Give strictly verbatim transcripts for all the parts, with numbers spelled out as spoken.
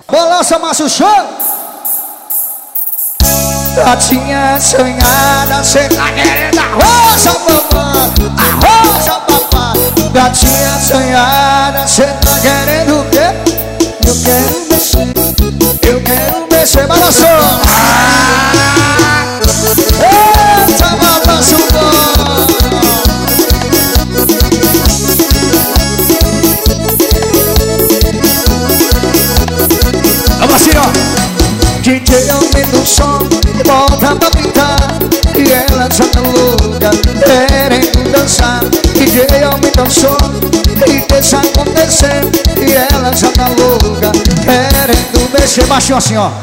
Balança, Márcio, show! Gatinha sonhada, cê tá querendo arroz, mamãe, arroz, papai. Gatinha sonhada, cê tá querendo o quê? Eu quero mexer, eu quero mexer, balançou! Ah, eita, balanço bom! Vamos assim, ó! D J aumenta o som, volta pra brincar, e ela já tá louca, querendo dançar. D J aumenta o som e deixa acontecer, e ela já tá louca, querendo mexer. Baixinho assim, ó.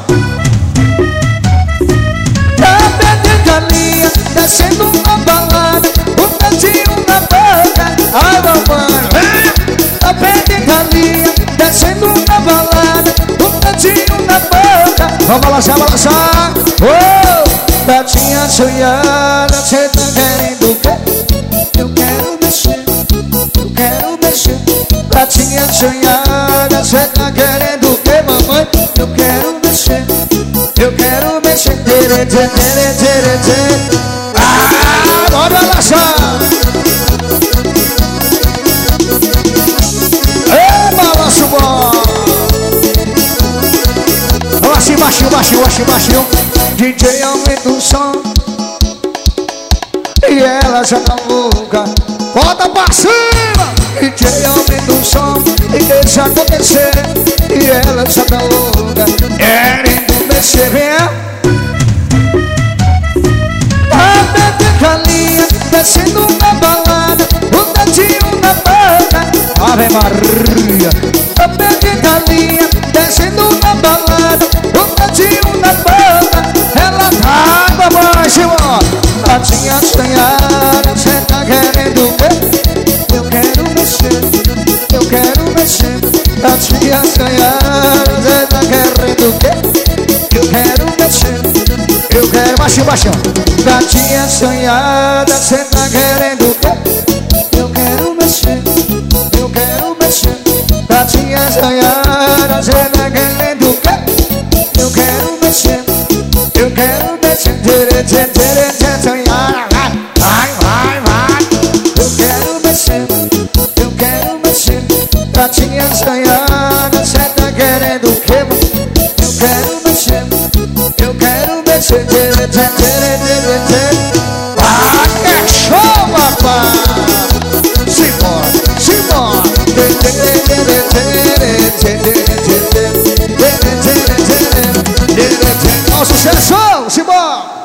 Tá perdendo a linha, descendo uma balada, um cantinho na boca. Ai, mamãe, tá perdendo a linha, descendo uma balada, um cantinho na boca. Vamos balançar, balançar. Oh, gatinha sonhada, cê tá querendo o quê? Eu quero mexer, eu quero mexer. Gatinha sonhada, cê tá querendo o quê, mamãe? Eu quero mexer, eu quero mexer. Tere, tere, tere, tere, tere. Ah, bora balançar. Ei, balanço bom. Baixinho, baixinho, baixinho, baixinho, baixinho. D J aumenta o som e ela já tá louca, bota pra cima. D J aumenta o som e deixa acontecer, e ela já tá louca, querendo mexer, vem. Tá bebendo a linha, descendo uma balada, um dedinho na boca. Ave Maria. Tá bebendo a linha, descendo uma balada, um dedinho na boca. Ela tá com a voz, ó. Gatinha sonhada, cê tá querendo o quê? Eu quero mexer, eu quero mexer. Gatinha sonhada, cê tá querendo o quê? Eu quero mexer, eu quero... Baixinho, baixinho. Gatinha sonhada, cê tá querendo o quê? Eu quero mexer, eu quero mexer. Gatinha sonhada, cê tá querendo o quê? Eu quero mexer, eu quero mexer. Tere, tere, tere, tere, sonhada, vai, vai, vai. Eu quero mexer, eu quero mexer. Gatinha sonhada, cê tá querendo o quê? Eu quero mexer, eu quero mexer. Tere, tere, tere, tere, tere. Ah, que show, papai. Simbora, simbora. Tere, tere, tere, tere, tere, tere, tere, tere, tere, tere, tere. Ó, sucesso, simbora.